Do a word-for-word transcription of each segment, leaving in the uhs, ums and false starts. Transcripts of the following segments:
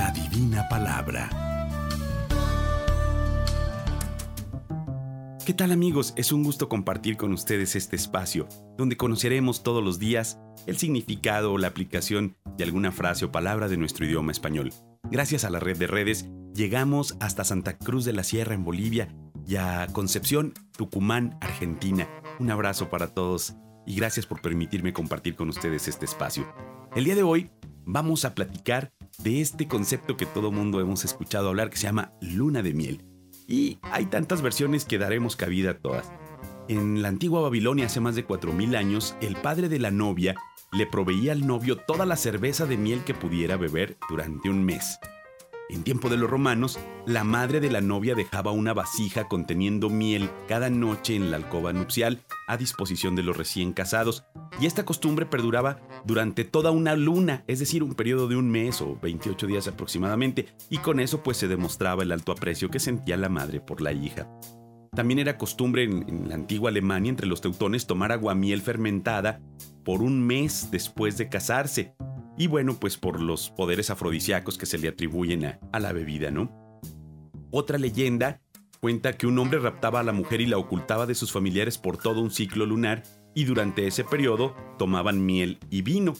La Divina Palabra. ¿Qué tal, amigos? Es un gusto compartir con ustedes este espacio, donde conoceremos todos los días el significado o la aplicación de alguna frase o palabra de nuestro idioma español. Gracias a la red de redes, llegamos hasta Santa Cruz de la Sierra en Bolivia y a Concepción, Tucumán, Argentina. Un abrazo para todos y gracias por permitirme compartir con ustedes este espacio. El día de hoy vamos a platicar de este concepto que todo mundo hemos escuchado hablar, que se llama luna de miel. Y hay tantas versiones que daremos cabida a todas. En la antigua Babilonia, hace más de cuatro mil años, el padre de la novia le proveía al novio toda la cerveza de miel que pudiera beber durante un mes. En tiempo de los romanos, la madre de la novia dejaba una vasija conteniendo miel cada noche en la alcoba nupcial a disposición de los recién casados, y esta costumbre perduraba durante toda una luna, es decir, un periodo de un mes o veintiocho días aproximadamente, y con eso pues se demostraba el alto aprecio que sentía la madre por la hija. También era costumbre en, en la antigua Alemania, entre los teutones, tomar aguamiel fermentada por un mes después de casarse. Y bueno, pues por los poderes afrodisíacos que se le atribuyen a, a la bebida, ¿no? Otra leyenda cuenta que un hombre raptaba a la mujer y la ocultaba de sus familiares por todo un ciclo lunar, y durante ese periodo tomaban miel y vino.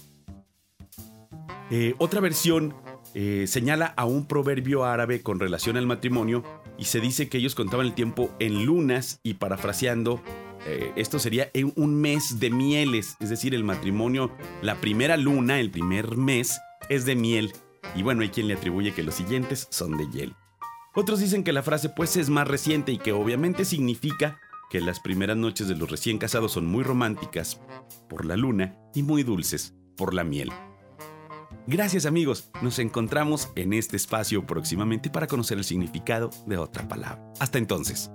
Eh, otra versión eh, señala a un proverbio árabe con relación al matrimonio, y se dice que ellos contaban el tiempo en lunas, y parafraseando, Eh, esto sería en un mes de mieles, es decir, el matrimonio, la primera luna, el primer mes, es de miel. Y bueno, hay quien le atribuye que los siguientes son de hiel. Otros dicen que la frase pues es más reciente y que obviamente significa que las primeras noches de los recién casados son muy románticas por la luna y muy dulces por la miel. Gracias, amigos, nos encontramos en este espacio próximamente para conocer el significado de otra palabra. Hasta entonces.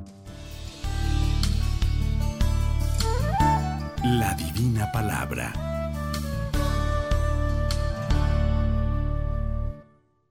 La Divina Palabra.